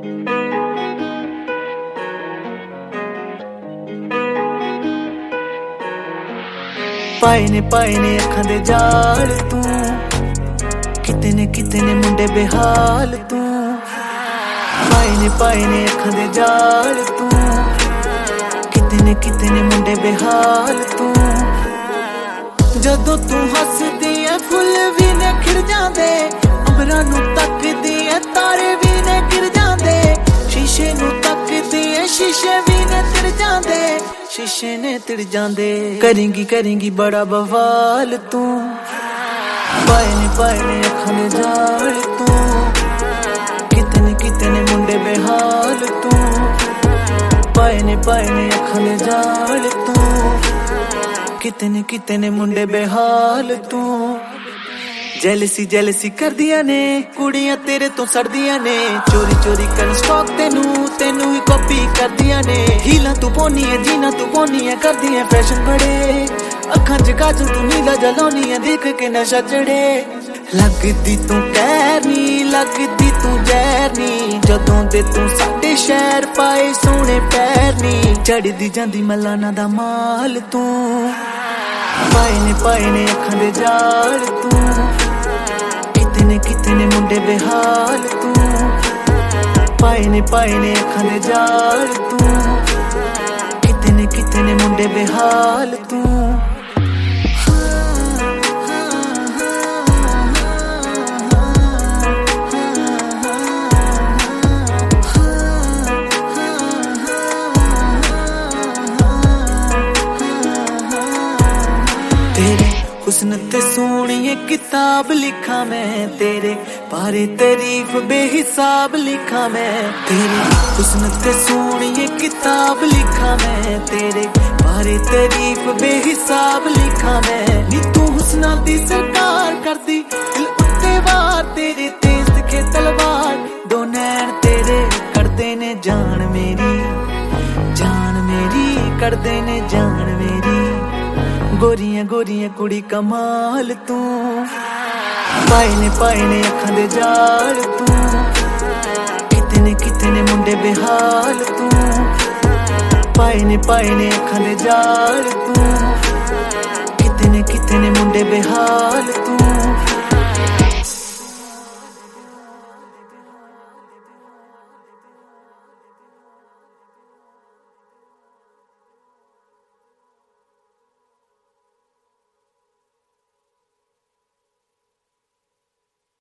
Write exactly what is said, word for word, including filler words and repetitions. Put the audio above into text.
पाए ने पाए ने अखां दे जाल तू, किते ने किते ने मुंडे बेहाल तू। पाए ने पाए ने अखां दे जाल तू, किते ने किते ने मुंडे बेहाल तू। जदों तू हसदी ऐ फुल भी ने खिड़ जांदे, अंबरां नूं तकदी ऐ तारे भी ने गिर जांदे। शीशे नूं तकदी ऐ शीशे भी ने तिड़ जांदे, शीशे ने तिड़ जांदे। करेंगी करेंगी बड़ा बवाल तू, पाए ने पाए ने अखां दे जाल तू, किते ने किते ने मुंडे बेहाल तू। पाए ने पाए ने अखां दे जाल तू, किते ने किते ने मुंडे बेहाल तू। जैलसी जैलसी करदियां ने कुड़ियां तेरे तो सड़दियां ने, चोरी चोरी कर स्टॉक तेनू तेनू ही कॉपी करदियां ने। हीला तू पोनी है जीना तू पोनी है, करदी है फैशन बड़े, अखां च काजल तू नीला जलाउनी है, देख के नशा चढ़े। लगदी तू कहनी लगदी तू जहरनी, जदों दे तू साडे शहर पाए सोहणे पैरनी। चढ़दी जांदी मलाना दा माल तू, पाए ने पाए ने अखां दे जाल तू, किते ने किते ने मुंडे बेहाल तू। पाए ने पाए ने अखां दे जाल तू, किते ने किते ने मुंडे बेहाल तू। तेरे हुस्न ते सोहणिए किताब लिखा मैं, तेरे बारे तारीफ बेहिसाब लिखा मैं। तेरे हुस्न ते सोहणिए किताब लिखा मैं, तेरे बारे तारीफ बेहिसाब लिखा मैं। नी तू हुस्ना दी सरकार करदी दिल उत्ते वार, तेरे तेज दिखे तलवार दो नैन तेरे करदे ने जान मेरी, जान मेरी करदे ने जान मेरी। गोरियां गोरियां कुड़ी कमाल तू, पाए ने पाए ने अखां दे जाल तू, किते ने किते ने मुंडे बेहाल तू। पाए ने पाए ने अखां दे जाल तू, किते ने किते ने मुंडे बेहाल तू।